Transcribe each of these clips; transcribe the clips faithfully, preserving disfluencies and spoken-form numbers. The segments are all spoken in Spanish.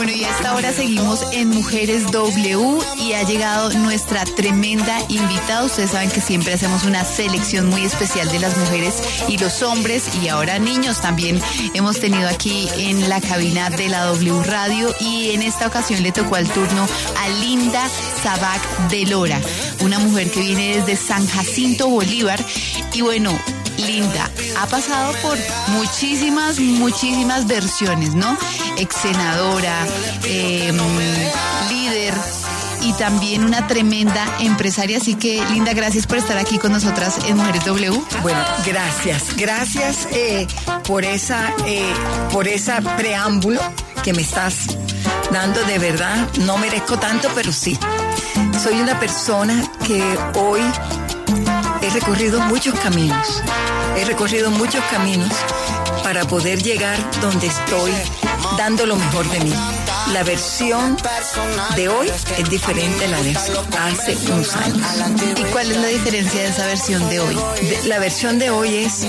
Bueno, y a esta hora seguimos en Mujeres W y ha llegado nuestra tremenda invitada. Ustedes saben que siempre hacemos una selección muy especial de las mujeres y los hombres y ahora niños también hemos tenido aquí en la cabina de la W Radio, y en esta ocasión le tocó el turno a Linda Sabac de Lora, una mujer que viene desde San Jacinto, Bolívar. Y bueno, Linda ha pasado por muchísimas, muchísimas versiones, ¿no? Ex senadora, eh, líder y también una tremenda empresaria. Así que, Linda, gracias por estar aquí con nosotras en Mujeres W. Bueno, gracias. Gracias eh, por esa, eh, por esa preámbulo que me estás dando. De verdad, no merezco tanto, pero sí. Soy una persona que hoy he recorrido muchos caminos. He recorrido muchos caminos para poder llegar donde estoy, dando lo mejor de mí. La versión de hoy es diferente a la de hace unos años. ¿Y cuál es la diferencia de esa versión de hoy? De, la versión de hoy es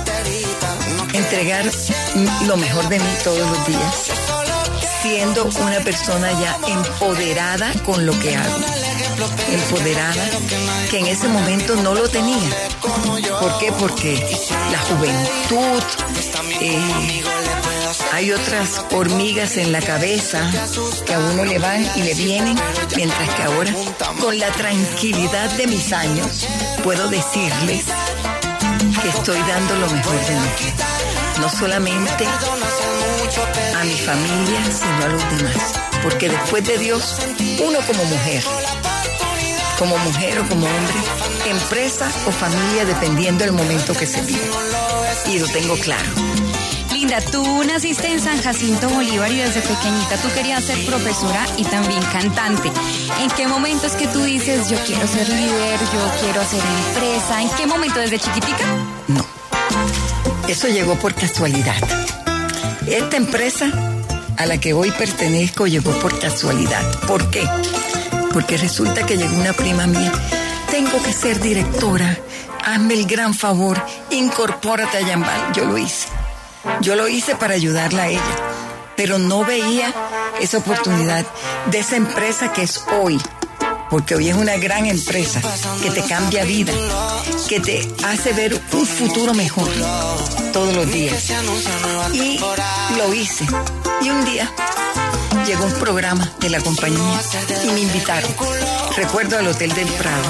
entregar lo mejor de mí todos los días, siendo una persona ya empoderada con lo que hago. Empoderada, que en ese momento no lo tenía. ¿Por qué? Porque la juventud, eh, hay otras hormigas en la cabeza que a uno le van y le vienen, mientras que ahora, con la tranquilidad de mis años, puedo decirles que estoy dando lo mejor de mí. No solamente a mi familia, sino a los demás. Porque después de Dios, uno como mujer, como mujer o como hombre, empresa o familia, dependiendo del momento que se vive. Y lo tengo claro. Linda, tú naciste en San Jacinto, Bolívar, y desde pequeñita tú querías ser profesora y también cantante. ¿En qué momento es que tú dices, yo quiero ser líder, yo quiero hacer empresa? ¿En qué momento, desde chiquitica? No, eso llegó por casualidad. Esta empresa a la que hoy pertenezco llegó por casualidad. ¿Por qué? Porque resulta que llegó una prima mía. Tengo que ser directora. Hazme el gran favor. Incorpórate a Yambal. Yo lo hice. Yo lo hice para ayudarla a ella. Pero no veía esa oportunidad de esa empresa que es hoy. Porque hoy es una gran empresa que te cambia vida, que te hace ver un futuro mejor todos los días. Y lo hice. Y un día llegó un programa de la compañía y me invitaron. Recuerdo al Hotel del Prado.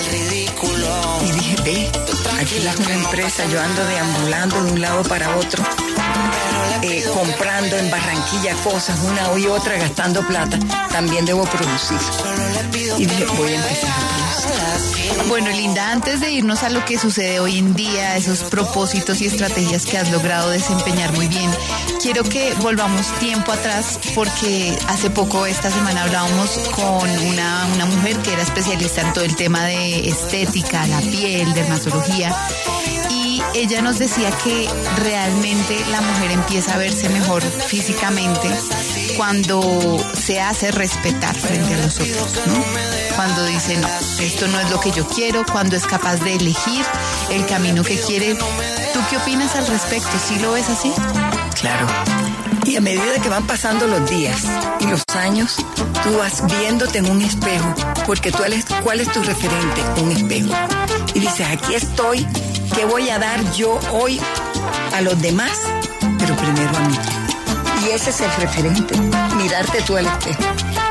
Y dije, ve, aquí es una empresa, yo ando deambulando de un lado para otro, eh, comprando en Barranquilla cosas, una y otra, gastando plata. También debo producir. Y dije, voy a empezar a producir. Bueno, Linda, antes de irnos a lo que sucede hoy en día, esos propósitos y estrategias que has logrado desempeñar muy bien, quiero que volvamos tiempo atrás, porque hace poco, esta semana, hablábamos con una, una mujer que era especialista en todo el tema de estética, la piel, dermatología, y ella nos decía que realmente la mujer empieza a verse mejor físicamente cuando se hace respetar frente a los otros, ¿no? Cuando dice, no, esto no es lo que yo quiero, cuando es capaz de elegir el camino que quiere. ¿Tú qué opinas al respecto? ¿Sí lo ves así? Claro. Y a medida que van pasando los días y los años, tú vas viéndote en un espejo, porque tú eres, ¿cuál es tu referente? Un espejo. Y dices, aquí estoy, ¿qué voy a dar yo hoy a los demás? Pero primero a mí. Y ese es el referente, mirarte tú al espejo.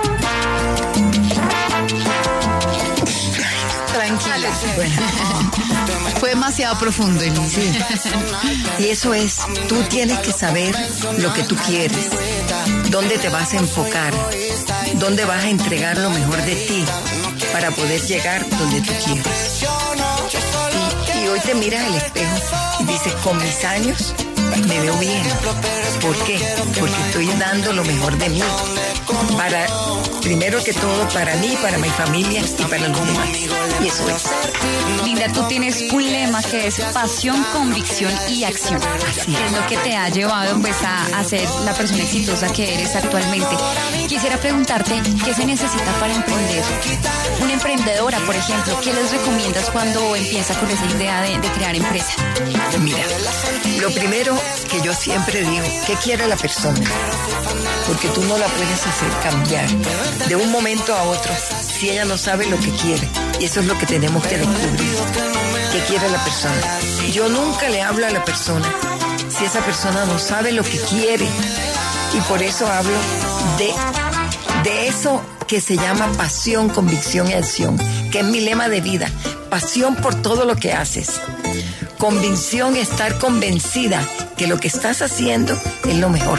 Tranquila. Bueno. Fue demasiado profundo, Elisa. Y eso es, tú tienes que saber lo que tú quieres, dónde te vas a enfocar, dónde vas a entregar lo mejor de ti para poder llegar donde tú quieres. Y, y hoy te miras al espejo y dices, con mis años me veo bien. ¿Por qué? Porque estoy dando lo mejor de mí. Para, primero que todo, para mí, para mi familia y para los demás. Y eso es. Linda, tú tienes un lema que es pasión, convicción y acción. Así es lo que te ha llevado pues, a, a ser la persona exitosa que eres actualmente. Quisiera preguntarte, ¿qué se necesita para emprender? Una emprendedora, por ejemplo, ¿qué les recomiendas cuando empieza con esa idea de, de crear empresa? Mira, lo primero que yo siempre digo, ¿qué quiere la persona? porque tú no la puedes hacer cambiar de un momento a otro si ella no sabe lo que quiere. Y eso es lo que tenemos que descubrir, qué quiere la persona. Yo nunca le hablo a la persona si esa persona no sabe lo que quiere. Y por eso hablo de, de eso que se llama pasión, convicción y acción, que es mi lema de vida. Pasión por todo lo que haces. Convicción, estar convencida que lo que estás haciendo es lo mejor.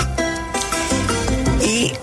Y,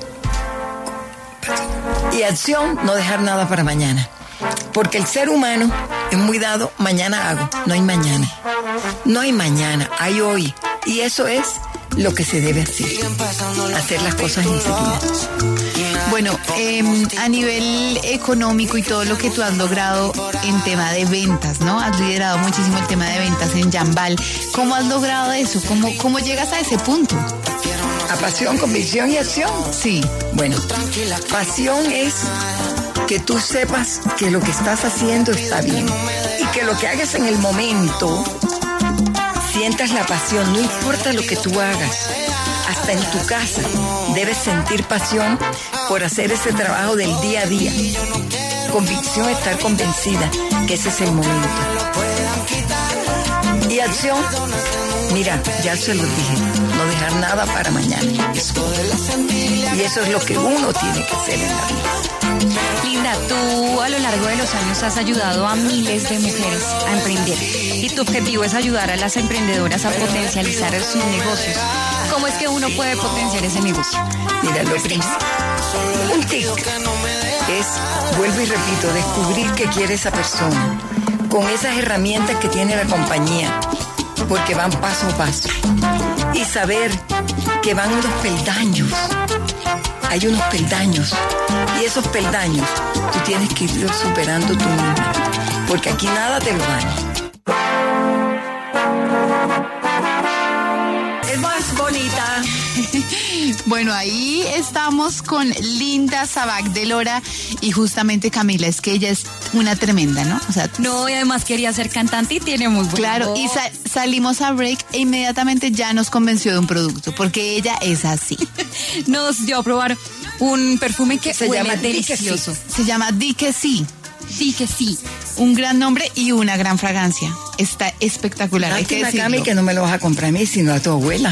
y acción, no dejar nada para mañana. Porque el ser humano es muy dado, mañana hago. No hay mañana. No hay mañana, hay hoy. Y eso es lo que se debe hacer. Hacer las cosas enseguida. Bueno, eh, a nivel económico y todo lo que tú has logrado en tema de ventas, ¿no? Has liderado muchísimo el tema de ventas en Jambal. ¿Cómo has logrado eso? ¿Cómo, cómo llegas a ese punto? A pasión, convicción y acción. Sí. Bueno, pasión es que tú sepas que lo que estás haciendo está bien y que lo que hagas en el momento sientas la pasión, no importa lo que tú hagas. Hasta en tu casa debes sentir pasión por hacer ese trabajo del día a día. Convicción, estar convencida que ese es el momento. Y acción, mira, ya se lo dije, no dejar nada para mañana. Y eso es lo que uno tiene que hacer en la vida. Linda, tú a lo largo de los años has ayudado a miles de mujeres a emprender y tu objetivo es ayudar a las emprendedoras a potencializar sus negocios. ¿Cómo es que uno puede potenciar ese negocio? Mira, lo primero, un tip es, vuelvo y repito, descubrir qué quiere esa persona con esas herramientas que tiene la compañía, porque van paso a paso, y saber que van unos peldaños. Hay unos peldaños y esos peldaños tú tienes que irlos superando tú misma, porque aquí nada te lo gana. Es más bonita. Bueno, ahí estamos con Linda Sabac de Lora y justamente Camila, es que ella es una tremenda, ¿no? O sea, no, y además quería ser cantante y tiene muy buen claro, voz. Y sa- salimos a break e inmediatamente ya nos convenció de un producto, porque ella es así. Nos dio a probar un perfume que se huele llama delicioso. Sí. Se llama Di que sí. Sí que sí. Un gran nombre y una gran fragancia. Está espectacular. Hay que decirlo. Cami, que no me lo vas a comprar a mí, sino a tu abuela.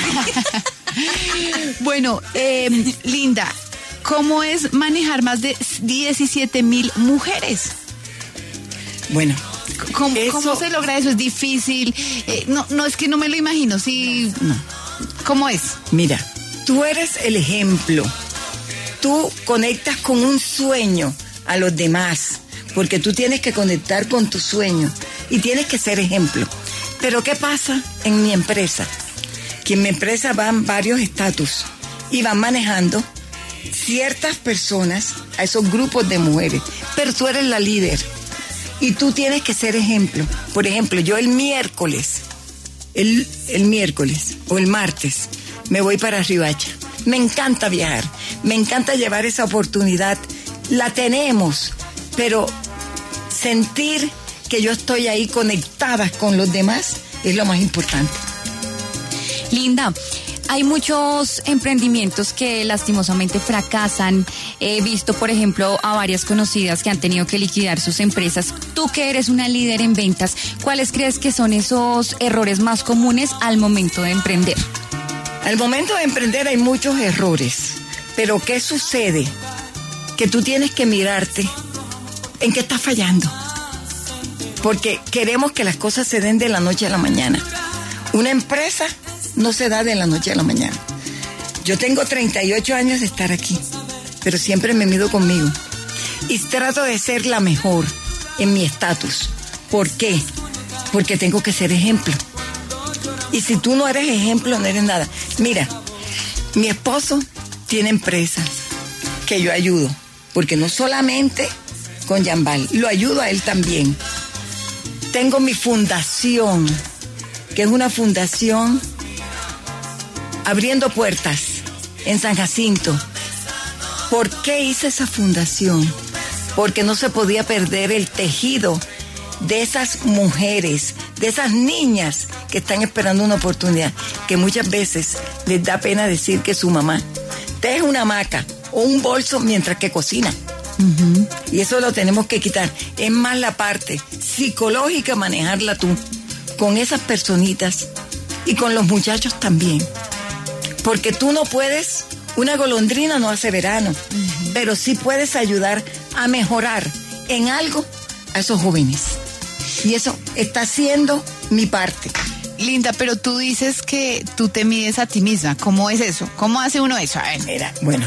Bueno, eh, Linda, ¿cómo es manejar más de diecisiete mil mujeres? Bueno, ¿Cómo, eso... ¿cómo se logra eso? ¿Es difícil? Eh, no, no, es que no me lo imagino. Sí, no. ¿Cómo es? Mira, tú eres el ejemplo. Tú conectas con un sueño a los demás, porque tú tienes que conectar con tu sueño y tienes que ser ejemplo. Pero ¿qué pasa en mi empresa? Que en mi empresa van varios estatus y van manejando ciertas personas a esos grupos de mujeres, pero tú eres la líder y tú tienes que ser ejemplo. Por ejemplo, yo el miércoles, el, el miércoles o el martes me voy para Riohacha. Me encanta viajar, me encanta llevar esa oportunidad. La tenemos, pero sentir que yo estoy ahí conectada con los demás es lo más importante. Linda, hay muchos emprendimientos que lastimosamente fracasan. He visto, por ejemplo, a varias conocidas que han tenido que liquidar sus empresas. Tú que eres una líder en ventas, ¿cuáles crees que son esos errores más comunes al momento de emprender? Al momento de emprender hay muchos errores, pero ¿qué sucede? Que tú tienes que mirarte en qué estás fallando, porque queremos que las cosas se den de la noche a la mañana. Una empresa no se da de la noche a la mañana. Yo tengo treinta y ocho años de estar aquí, pero siempre me mido conmigo y trato de ser la mejor en mi estatus. ¿Por qué? Porque tengo que ser ejemplo. Y si tú no eres ejemplo, no eres nada. Mira, mi esposo tiene empresas que yo ayudo, porque no solamente con Jambal, lo ayudo a él también. Tengo mi fundación, que es una fundación abriendo puertas en San Jacinto. ¿Por qué hice esa fundación? Porque no se podía perder el tejido de esas mujeres, de esas niñas que están esperando una oportunidad, que muchas veces les da pena decir que su mamá teje una hamaca o un bolso mientras que cocina. Uh-huh. Y eso lo tenemos que quitar. Es más la parte psicológica, manejarla tú, con esas personitas y con los muchachos también. Porque tú no puedes, una golondrina no hace verano, uh-huh. pero sí puedes ayudar a mejorar en algo a esos jóvenes. Y eso está siendo mi parte. Linda, pero tú dices que tú te mides a ti misma. ¿Cómo es eso? ¿Cómo hace uno eso? A ver. Mira, bueno.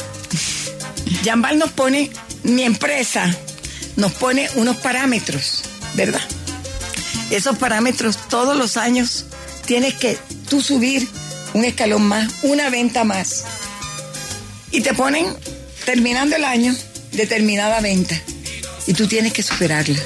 Jambal nos pone, mi empresa nos pone unos parámetros, ¿verdad? Esos parámetros todos los años tienes que tú subir un escalón más, una venta más. Y te ponen, terminando el año, determinada venta. Y tú tienes que superarla.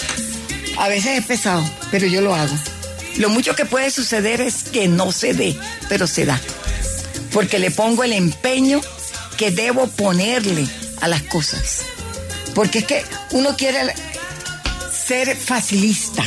A veces es pesado, pero yo lo hago. Lo mucho que puede suceder es que no se dé, pero se da. Porque le pongo el empeño que debo ponerle a las cosas. Porque es que uno quiere ser facilista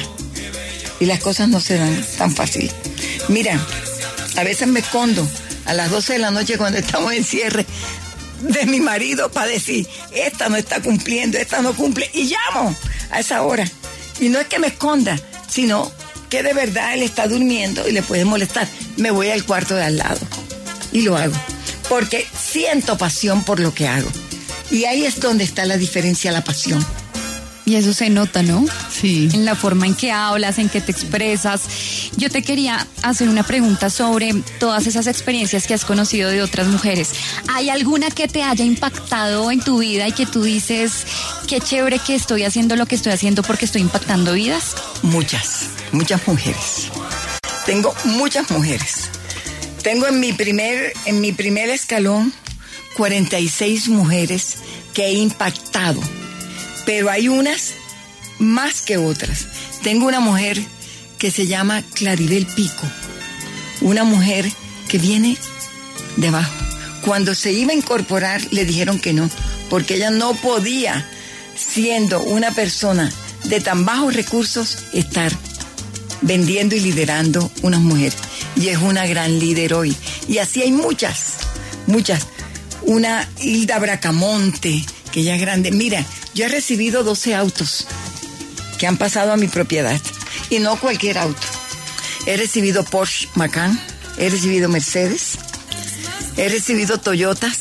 y las cosas no se dan tan fácil. Mira, a veces me escondo a las doce de la noche cuando estamos en cierre de mi marido para decir, esta no está cumpliendo, esta no cumple, y llamo a esa hora. Y no es que me esconda, sino que de verdad él está durmiendo y le puede molestar. Me voy al cuarto de al lado y lo hago. Porque siento pasión por lo que hago. Y ahí es donde está la diferencia, la pasión. Y eso se nota, ¿no? Sí. En la forma en que hablas, en que te expresas. Yo te quería hacer una pregunta sobre todas esas experiencias que has conocido de otras mujeres. ¿Hay alguna que te haya impactado en tu vida y que tú dices, qué chévere que estoy haciendo lo que estoy haciendo porque estoy impactando vidas? Muchas, muchas mujeres. Tengo muchas mujeres. Tengo en mi primer, en mi primer escalón cuarenta y seis mujeres que he impactado. Pero hay unas más que otras. Tengo una mujer que se llama Claribel Pico, una mujer que viene de abajo. Cuando se iba a incorporar le dijeron que no, porque ella no podía, siendo una persona de tan bajos recursos, estar vendiendo y liderando unas mujeres. Y es una gran líder hoy. Y así hay muchas, muchas. Una Hilda Bracamonte, que ya es grande. Mira, yo he recibido doce autos que han pasado a mi propiedad. Y no cualquier auto. He recibido Porsche Macan, he recibido Mercedes, he recibido Toyotas,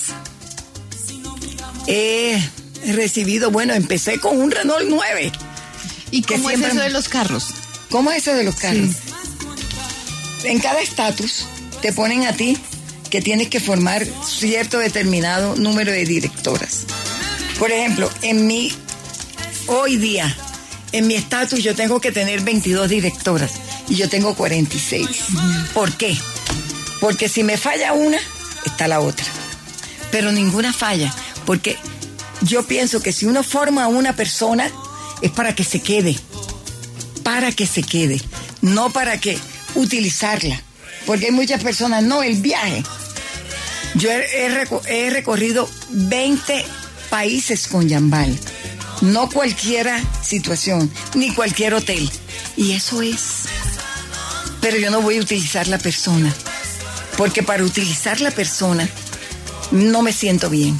he recibido, bueno, empecé con un Renault nueve. ¿Y cómo es eso de los carros? ¿Cómo es eso de los carros? Sí. En cada estatus te ponen a ti que tienes que formar cierto determinado número de directoras. Por ejemplo, en mi, hoy día, en mi estatus yo tengo que tener veintidós directoras y yo tengo cuarenta y seis. Uh-huh. ¿Por qué? Porque si me falla una, está la otra. Pero ninguna falla, porque yo pienso que si uno forma a una persona es para que se quede, para que se quede, no para que utilizarla. Porque hay muchas personas, no, el viaje. Yo he, he, he recorrido veinte países con Jambal. No cualquier situación, ni cualquier hotel. Y eso es. Pero yo no voy a utilizar la persona. Porque para utilizar la persona no me siento bien.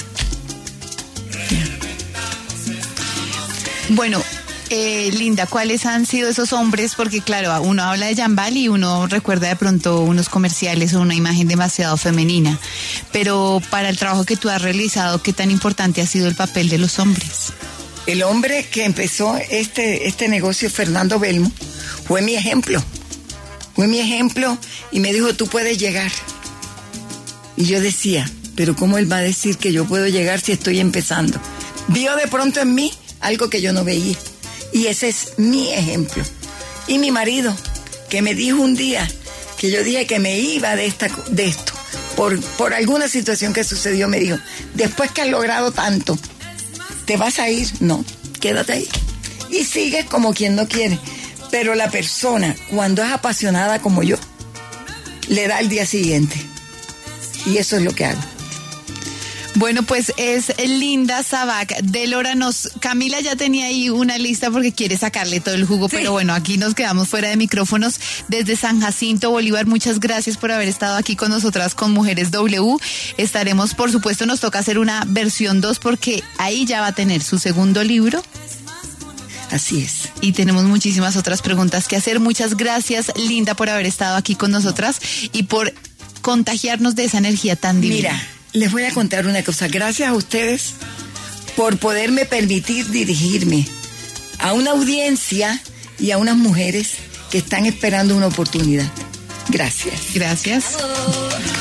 Bueno, eh, Linda, ¿cuáles han sido esos hombres? Porque claro, uno habla de Jambal y uno recuerda de pronto unos comerciales o una imagen demasiado femenina. Pero para el trabajo que tú has realizado, ¿qué tan importante ha sido el papel de los hombres? El hombre que empezó este, este negocio, Fernando Belmo, fue mi ejemplo. Fue mi ejemplo y me dijo, tú puedes llegar. Y yo decía, pero ¿cómo él va a decir que yo puedo llegar si estoy empezando? Vio de pronto en mí algo que yo no veía. Y ese es mi ejemplo. Y mi marido, que me dijo un día que yo dije que me iba de, esta, de esto, por, por alguna situación que sucedió, me dijo, después que has logrado tanto, ¿te vas a ir? No, quédate ahí. Y sigues como quien no quiere. Pero la persona, cuando es apasionada como yo, le da el día siguiente. Y eso es lo que hago. Bueno, pues es Linda Sabac de Loranos. Camila ya tenía ahí una lista porque quiere sacarle todo el jugo, sí. Pero bueno, aquí nos quedamos fuera de micrófonos desde San Jacinto, Bolívar. Muchas gracias por haber estado aquí con nosotras con Mujeres W. Estaremos, por supuesto, nos toca hacer una versión dos porque ahí ya va a tener su segundo libro. Así es. Y tenemos muchísimas otras preguntas que hacer. Muchas gracias, Linda, por haber estado aquí con nosotras y por contagiarnos de esa energía tan divina. Mira, les voy a contar una cosa. Gracias a ustedes por poderme permitir dirigirme a una audiencia y a unas mujeres que están esperando una oportunidad. Gracias. Gracias.